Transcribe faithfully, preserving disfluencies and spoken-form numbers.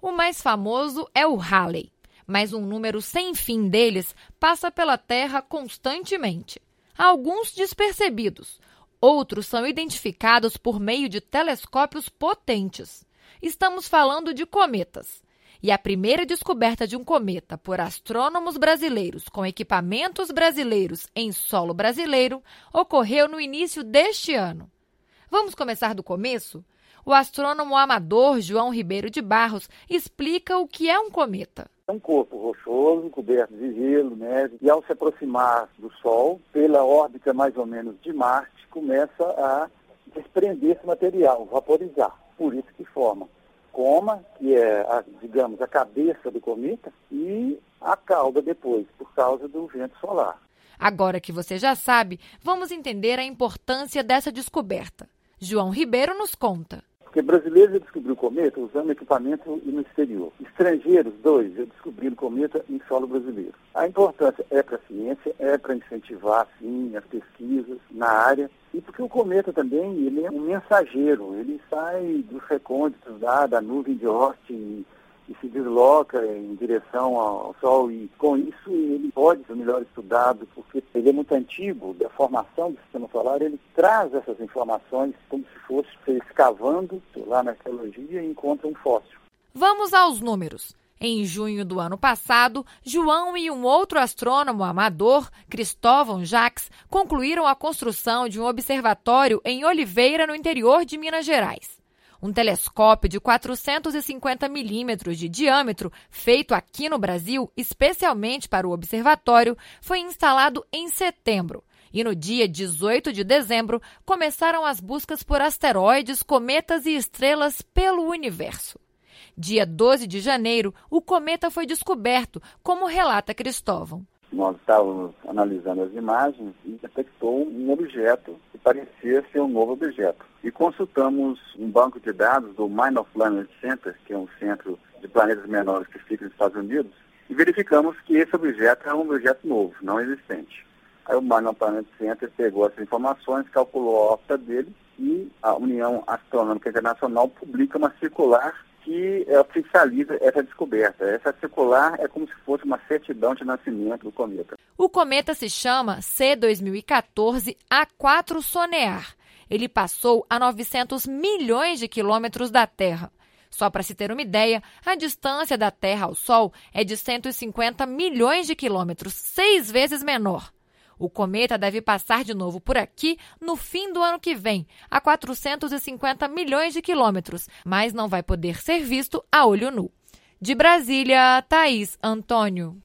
O mais famoso é o Halley, mas um número sem fim deles passa pela Terra constantemente. Alguns despercebidos, outros são identificados por meio de telescópios potentes. Estamos falando de cometas. E a primeira descoberta de um cometa por astrônomos brasileiros com equipamentos brasileiros em solo brasileiro ocorreu no início deste ano. Vamos começar do começo? O astrônomo amador João Ribeiro de Barros explica o que é um cometa. É um corpo rochoso, coberto de gelo, neve, e ao se aproximar do Sol, pela órbita mais ou menos de Marte, começa a desprender esse material, vaporizar. Por isso que forma coma, que é, a, digamos, a cabeça do cometa, e a cauda depois, por causa do vento solar. Agora que você já sabe, vamos entender a importância dessa descoberta. João Ribeiro nos conta. Porque brasileiros já descobriram o cometa usando equipamento no exterior. Estrangeiros, dois, já descobriram o cometa em solo brasileiro. A importância é para a ciência, é para incentivar, sim, as pesquisas na área. E porque o cometa também ele é um mensageiro, ele sai dos recônditos da, da nuvem de Oort e, e se desloca em direção ao Sol. E com isso ele pode ser melhor estudado, porque ele é muito antigo, da formação do sistema solar, ele traz essas informações como se fosse escavando lá na arqueologia e encontra um fóssil. Vamos aos números. Em junho do ano passado, João e um outro astrônomo amador, Cristóvão Jacques, concluíram a construção de um observatório em Oliveira, no interior de Minas Gerais. Um telescópio de quatrocentos e cinquenta milímetros de diâmetro, feito aqui no Brasil especialmente para o observatório, foi instalado em setembro. E no dia dezoito de dezembro, começaram as buscas por asteroides, cometas e estrelas pelo universo. Dia doze de janeiro, o cometa foi descoberto, como relata Cristóvão. Nós estávamos analisando as imagens e detectou um objeto que parecia ser um novo objeto. E consultamos um banco de dados do Minor Planet Center, que é um centro de planetas menores que fica nos Estados Unidos, e verificamos que esse objeto é um objeto novo, não existente. Aí o Minor Planet Center pegou essas informações, calculou a órbita dele e a União Astronômica Internacional publica uma circular que oficializa essa descoberta. Essa circular é como se fosse uma certidão de nascimento do cometa. O cometa se chama C dois mil e quatorze A quatro Sonear. Ele passou a novecentos milhões de quilômetros da Terra. Só para se ter uma ideia, a distância da Terra ao Sol é de cento e cinquenta milhões de quilômetros, seis vezes menor. O cometa deve passar de novo por aqui no fim do ano que vem, a quatrocentos e cinquenta milhões de quilômetros, mas não vai poder ser visto a olho nu. De Brasília, Thaís Antônio.